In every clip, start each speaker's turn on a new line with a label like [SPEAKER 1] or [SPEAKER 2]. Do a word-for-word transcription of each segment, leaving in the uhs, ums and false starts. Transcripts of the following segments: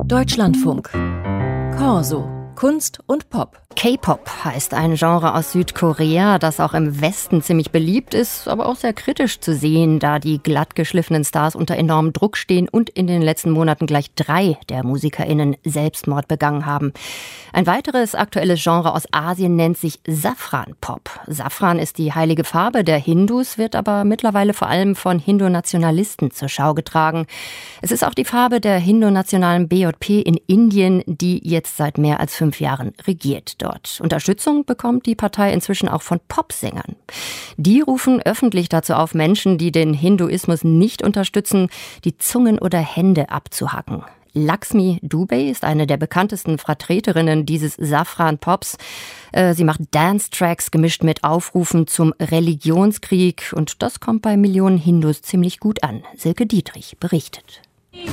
[SPEAKER 1] Deutschlandfunk. Corso. Kunst und Pop.
[SPEAKER 2] K-Pop heißt ein Genre aus Südkorea, das auch im Westen ziemlich beliebt ist, aber auch sehr kritisch zu sehen, da die glatt geschliffenen Stars unter enormem Druck stehen und in den letzten Monaten gleich drei der MusikerInnen Selbstmord begangen haben. Ein weiteres aktuelles Genre aus Asien nennt sich Safran-Pop. Safran ist die heilige Farbe der Hindus, wird aber mittlerweile vor allem von Hindu-Nationalisten zur Schau getragen. Es ist auch die Farbe der hindu-nationalen B J P in Indien, die jetzt seit mehr als fünf Jahren regiert dort. Unterstützung bekommt die Partei inzwischen auch von Popsängern. Die rufen öffentlich dazu auf, Menschen, die den Hinduismus nicht unterstützen, die Zungen oder Hände abzuhacken. Laxmi Dubey ist eine der bekanntesten Vertreterinnen dieses Safran-Pops. Sie macht Dance-Tracks gemischt mit Aufrufen zum Religionskrieg und das kommt bei Millionen Hindus ziemlich gut an. Silke Dietrich berichtet.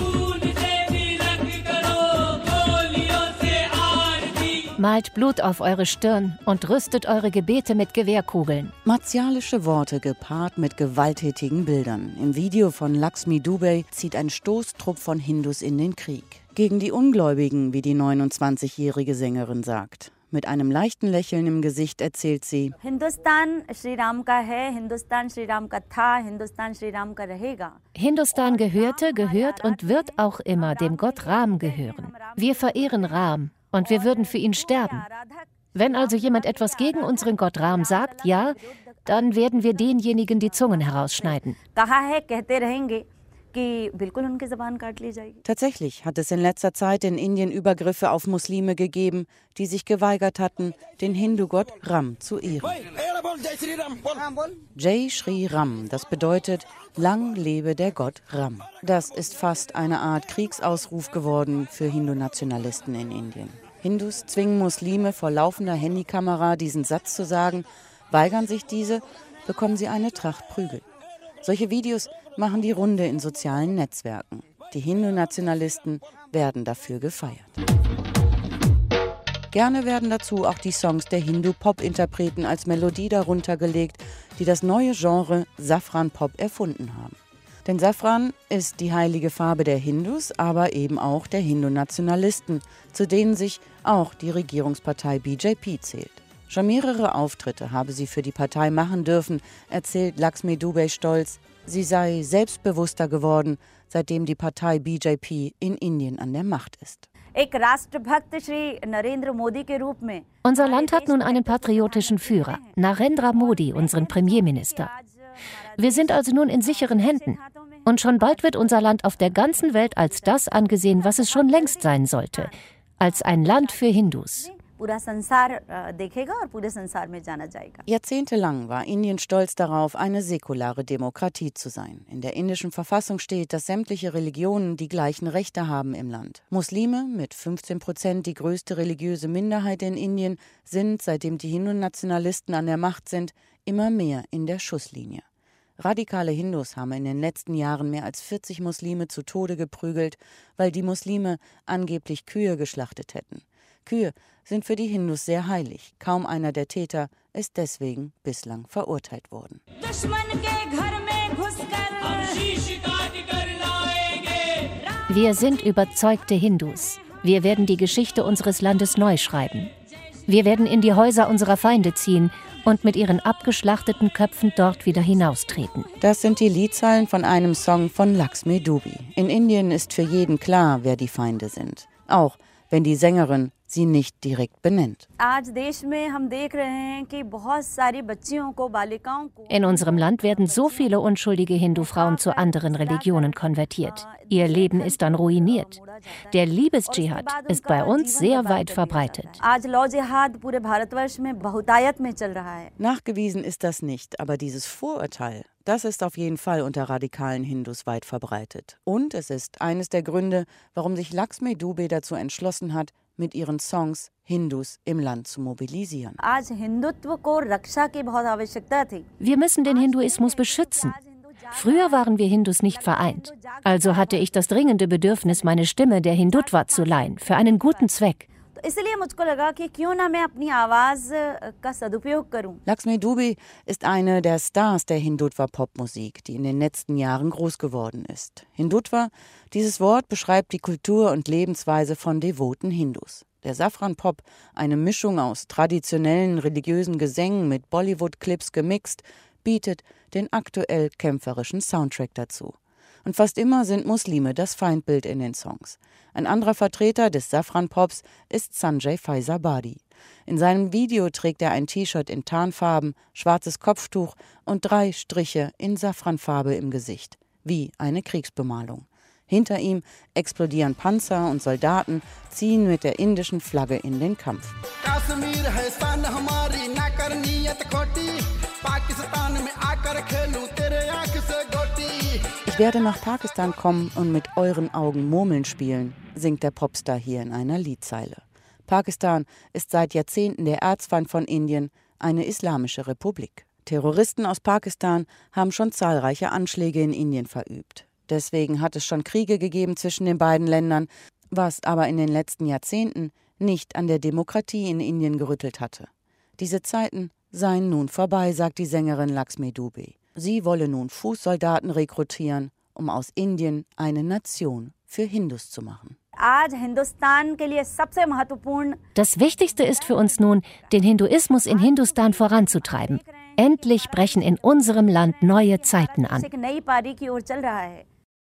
[SPEAKER 3] Malt Blut auf eure Stirn und rüstet eure Gebete mit Gewehrkugeln.
[SPEAKER 4] Martialische Worte gepaart mit gewalttätigen Bildern. Im Video von Laxmi Dubey zieht ein Stoßtrupp von Hindus in den Krieg. Gegen die Ungläubigen, wie die neunundzwanzigjährige Sängerin sagt. Mit einem leichten Lächeln im Gesicht erzählt sie:
[SPEAKER 5] Hindustan Shri Ram ka hai, Hindustan Shri Ram ka tha, Hindustan Shri Ram ka rahega.
[SPEAKER 3] Hindustan gehörte, gehört und wird auch immer dem Gott Ram gehören. Wir verehren Ram. Und wir würden für ihn sterben. Wenn also jemand etwas gegen unseren Gott Ram sagt, ja, dann werden wir denjenigen die Zungen herausschneiden.
[SPEAKER 4] Tatsächlich hat es in letzter Zeit in Indien Übergriffe auf Muslime gegeben, die sich geweigert hatten, den Hindu-Gott Ram zu ehren. Jai Shri Ram, das bedeutet, lang lebe der Gott Ram. Das ist fast eine Art Kriegsausruf geworden für Hindu-Nationalisten in Indien. Hindus zwingen Muslime vor laufender Handykamera diesen Satz zu sagen, weigern sich diese, bekommen sie eine Tracht Prügel. Solche Videos machen die Runde in sozialen Netzwerken. Die Hindu-Nationalisten werden dafür gefeiert. Gerne werden dazu auch die Songs der Hindu-Pop-Interpreten als Melodie darunter gelegt, die das neue Genre Safran-Pop erfunden haben. Denn Safran ist die heilige Farbe der Hindus, aber eben auch der Hindu-Nationalisten, zu denen sich auch die Regierungspartei B J P zählt. Schon mehrere Auftritte habe sie für die Partei machen dürfen, erzählt Laxmi Dubey stolz. Sie sei selbstbewusster geworden, seitdem die Partei B J P in Indien an der Macht ist.
[SPEAKER 3] Unser Land hat nun einen patriotischen Führer, Narendra Modi, unseren Premierminister. Wir sind also nun in sicheren Händen. Und schon bald wird unser Land auf der ganzen Welt als das angesehen, was es schon längst sein sollte, als ein Land für Hindus.
[SPEAKER 4] Jahrzehntelang war Indien stolz darauf, eine säkulare Demokratie zu sein. In der indischen Verfassung steht, dass sämtliche Religionen die gleichen Rechte haben im Land. Muslime, mit fünfzehn Prozent die größte religiöse Minderheit in Indien, sind, seitdem die Hindu-Nationalisten an der Macht sind, immer mehr in der Schusslinie. Radikale Hindus haben in den letzten Jahren mehr als vierzig Muslime zu Tode geprügelt, weil die Muslime angeblich Kühe geschlachtet hätten. Kühe sind für die Hindus sehr heilig. Kaum einer der Täter ist deswegen bislang verurteilt worden.
[SPEAKER 3] Wir sind überzeugte Hindus. Wir werden die Geschichte unseres Landes neu schreiben. Wir werden in die Häuser unserer Feinde ziehen und mit ihren abgeschlachteten Köpfen dort wieder hinaustreten.
[SPEAKER 4] Das sind die Liedzeilen von einem Song von Laxmi Dubey. In Indien ist für jeden klar, wer die Feinde sind. Auch wenn die Sängerin sie nicht direkt benennt.
[SPEAKER 3] In unserem Land werden so viele unschuldige Hindu-Frauen zu anderen Religionen konvertiert. Ihr Leben ist dann ruiniert. Der Liebesdschihad ist bei uns sehr weit verbreitet.
[SPEAKER 4] Nachgewiesen ist das nicht, aber dieses Vorurteil, das ist auf jeden Fall unter radikalen Hindus weit verbreitet. Und es ist eines der Gründe, warum sich Laxmi Dubey dazu entschlossen hat, mit ihren Songs Hindus im Land zu mobilisieren.
[SPEAKER 3] Wir müssen den Hinduismus beschützen. Früher waren wir Hindus nicht vereint. Also hatte ich das dringende Bedürfnis, meine Stimme der Hindutva zu leihen, für einen guten Zweck.
[SPEAKER 4] Laxmi Dubey ist eine der Stars der Hindutva-Popmusik, die in den letzten Jahren groß geworden ist. Hindutva, dieses Wort beschreibt die Kultur und Lebensweise von devoten Hindus. Der Safran-Pop, eine Mischung aus traditionellen religiösen Gesängen mit Bollywood-Clips gemixt, bietet den aktuell kämpferischen Soundtrack dazu. Und fast immer sind Muslime das Feindbild in den Songs. Ein anderer Vertreter des Safran-Pops ist Sanjay Faisabadi. In seinem Video trägt er ein T-Shirt in Tarnfarben, schwarzes Kopftuch und drei Striche in Safranfarbe im Gesicht, wie eine Kriegsbemalung. Hinter ihm explodieren Panzer und Soldaten ziehen mit der indischen Flagge in den Kampf. Ich werde nach Pakistan kommen und mit euren Augen Murmeln spielen, singt der Popstar hier in einer Liedzeile. Pakistan ist seit Jahrzehnten der Erzfeind von Indien, eine islamische Republik. Terroristen aus Pakistan haben schon zahlreiche Anschläge in Indien verübt. Deswegen hat es schon Kriege gegeben zwischen den beiden Ländern, was aber in den letzten Jahrzehnten nicht an der Demokratie in Indien gerüttelt hatte. Diese Zeiten seien nun vorbei, sagt die Sängerin Laxmi Dubey. Sie wolle nun Fußsoldaten rekrutieren, um aus Indien eine Nation für Hindus zu machen.
[SPEAKER 3] Das Wichtigste ist für uns nun, den Hinduismus in Hindustan voranzutreiben. Endlich brechen in unserem Land neue Zeiten an.